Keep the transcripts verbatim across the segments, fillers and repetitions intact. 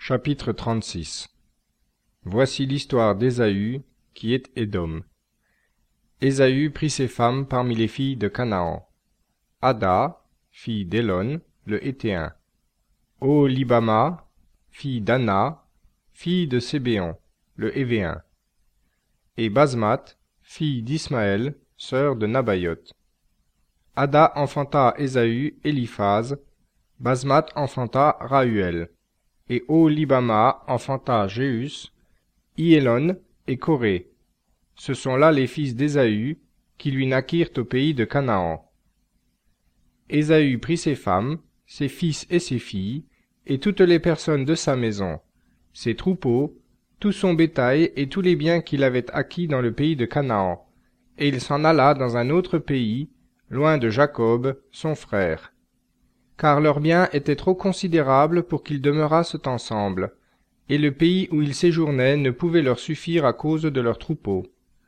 Chapitre trente-six. Voici l'histoire d'Ésaü, qui est Édom. Ésaü prit ses femmes parmi les filles de Canaan. Ada, fille d'Élon, le Héthéen. Oholibama, fille d'Anna, fille de Sébéon, le Hévéen. Et Basmath, fille d'Ismaël, sœur de Nabayoth. Ada enfanta à Ésaü Éliphaz, Basmath enfanta Rahuel. Et Oholibama enfanta Jéhus, Iélon et Coré. Ce sont là les fils d'Ésaü, qui lui naquirent au pays de Canaan. Ésaü prit ses femmes, ses fils et ses filles, et toutes les personnes de sa maison, ses troupeaux, tout son bétail et tous les biens qu'il avait acquis dans le pays de Canaan, et il s'en alla dans un autre pays, loin de Jacob, son frère. Car leurs biens étaient trop considérables pour qu'ils demeurassent ensemble, et le pays où ils séjournaient ne pouvait leur suffire à cause de leurs troupeaux.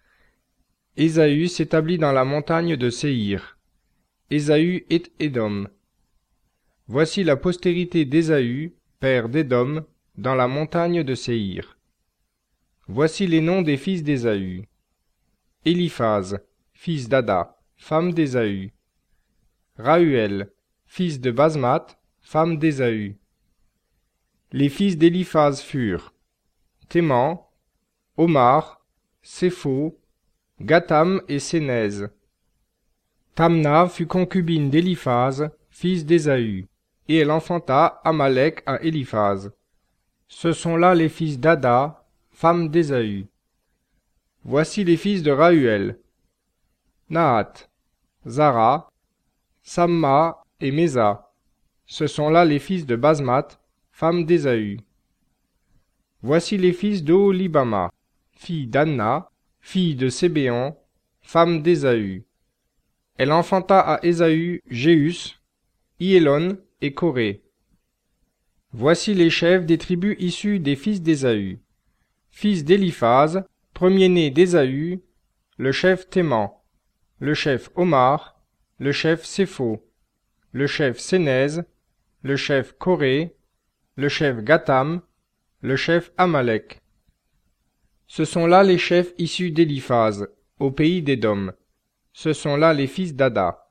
Ésaü s'établit dans la montagne de Séhir. Ésaü est Édom. Voici la postérité d'Ésaü, père d'Édom, dans la montagne de Séhir. Voici les noms des fils d'Ésaü. Éliphaz, fils d'Ada, femme d'Ésaü. Rahuel, fils de Basmath, femme d'Ésaü. Les fils d'Éliphaz furent Théman, Omar, Sépho, Gatam et Sénèz. Tamna fut concubine d'Éliphaz, fils d'Ésaü, et elle enfanta Amalek à Éliphaz. Ce sont là les fils d'Ada, femme d'Ésaü. Voici les fils de Rahuel, Nahath, Zara, Samma et Méza. Ce sont là les fils de Basmath, femme d'Ésaü. Voici les fils d'Oholibama, fille d'Anna, fille de Sébéon, femme d'Ésaü. Elle enfanta à Ésaü Jéhus, Iélon et Coré. Voici les chefs des tribus issues des fils d'Ésaü. Fils d'Éliphaz, premier-né d'Ésaü, le chef Théman, le chef Omar, le chef Sépho, le chef Sénèz, le chef Coré, le chef Gatam, le chef Amalek. Ce sont là les chefs issus d'Éliphaz, au pays d'Édom. Ce sont là les fils d'Ada.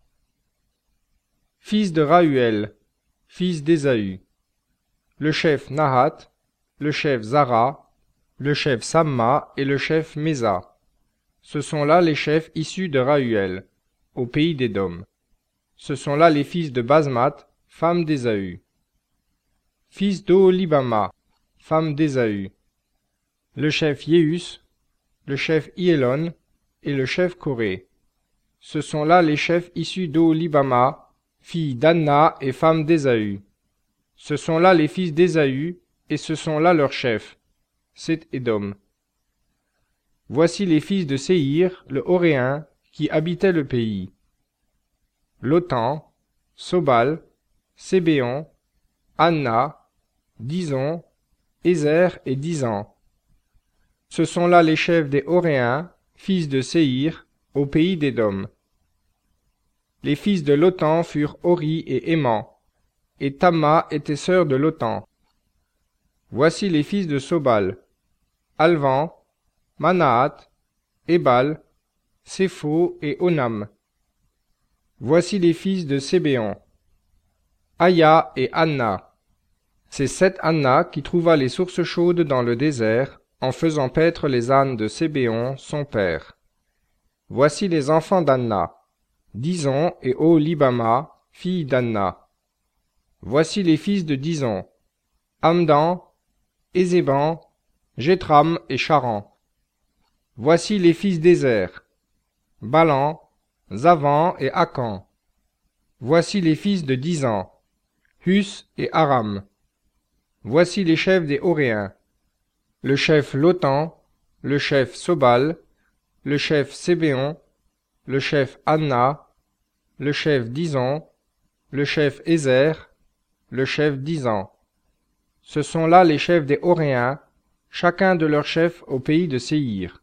Fils de Rahuel, fils d'Ésaü. Le chef Nahath, le chef Zara, le chef Samma et le chef Méza. Ce sont là les chefs issus de Rahuel, au pays d'Édom. Ce sont là les fils de Basmath, femme d'Ésaü. Fils d'Oholibama, femme d'Ésaü. Le chef Jéhus, le chef Iélon et le chef Coré. Ce sont là les chefs issus d'Oholibama, fille d'Anna et femme d'Ésaü. Ce sont là les fils d'Ésaü, et ce sont là leurs chefs. C'est Édom. Voici les fils de Séhir, le Horéen, qui habitaient le pays. Lotan, Sobal, Sébéon, Anna, Dison, Ézer et Disan. Ce sont là les chefs des Horéens, fils de Séhir, au pays d'Édom. Les fils de Lotan furent Hori et Éman, et Tamma était sœur de Lotan. Voici les fils de Sobal, Alvan, Manahath, Ébal, Sépho et Onam. Voici les fils de Sébéon, Aya et Anna. C'est cette Anna qui trouva les sources chaudes dans le désert, en faisant paître les ânes de Sébéon, son père. Voici les enfants d'Anna, Dison et Oholibama, fille d'Anna. Voici les fils de Dison, Amdan, Ézéban, Jéthram et Charan. Voici les fils d'Ézer, Balan, Zavan et Akan. Voici les fils de Disan, Hus et Aram. Voici les chefs des Horéens, le chef Lotan, le chef Sobal, le chef Sébéon, le chef Anna, le chef Dison, le chef Ézer, le chef Disan. Ce sont là les chefs des Horéens, chacun de leurs chefs au pays de Séhir.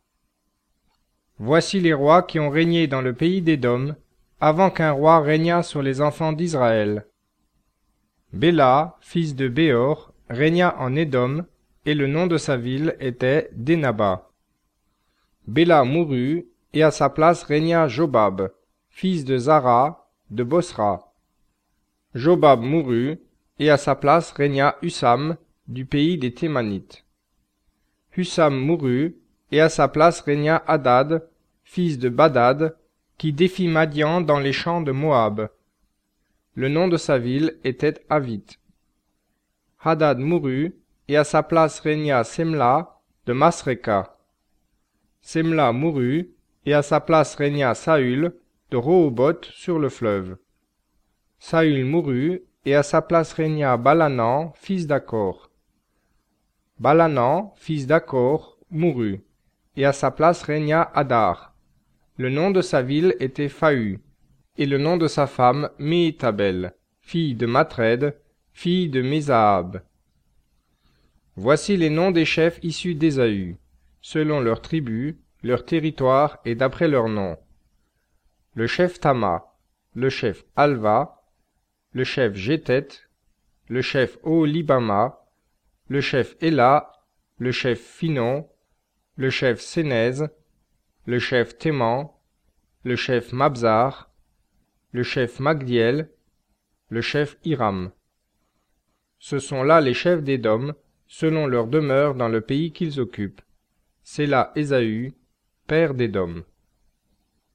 Voici les rois qui ont régné dans le pays d'Édom, avant qu'un roi régnât sur les enfants d'Israël. Béla, fils de Béor, régna en Édom, et le nom de sa ville était Dénaba. Béla mourut, et à sa place régna Jobab, fils de Zara, de Bosra. Jobab mourut, et à sa place régna Hussam, du pays des Thémanites. Hussam mourut, et à sa place régna Hadad, fils de Badad, qui défit Madian dans les champs de Moab. Le nom de sa ville était Avith. Hadad mourut, et à sa place régna Semla, de Masreka. Semla mourut, et à sa place régna Saül, de Rehoboth sur le fleuve. Saül mourut, et à sa place régna Balanan, fils d'Akor. Balanan, fils d'Akor, mourut, et à sa place régna Hadar. Le nom de sa ville était Fahu, et le nom de sa femme Méhétabel, fille de Matred, fille de Mézahab. Voici les noms des chefs issus d'Ésaü, selon leurs tribus, leur territoire et d'après leurs noms. Le chef Tama, le chef Alva, le chef Jétet, le chef Oholibama, le chef Éla, le chef Finon, le chef Sénèz, le chef Théman, le chef Mabzar, le chef Magdiel, le chef Hiram. Ce sont là les chefs d'Édom, selon leur demeure dans le pays qu'ils occupent. C'est là Ésaü, père d'Édom.